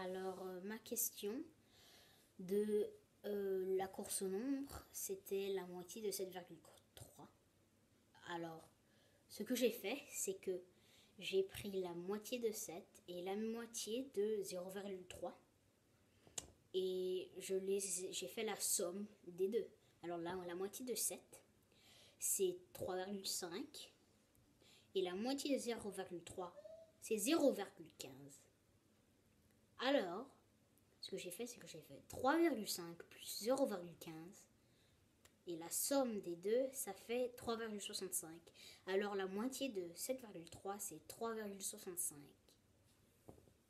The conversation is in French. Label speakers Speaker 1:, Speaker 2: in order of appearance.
Speaker 1: Alors, ma question de la course au nombre, c'était la moitié de 7,3. Alors, ce que j'ai fait, c'est que j'ai pris la moitié de 7 et la moitié de 0,3 et j'ai fait la somme des deux. Alors là, la moitié de 7, c'est 3,5 et la moitié de 0,3, c'est 0,15. Alors, ce que j'ai fait, c'est que j'ai fait 3,5 plus 0,15 et la somme des deux, ça fait 3,65. Alors la moitié de 7,3, c'est 3,65.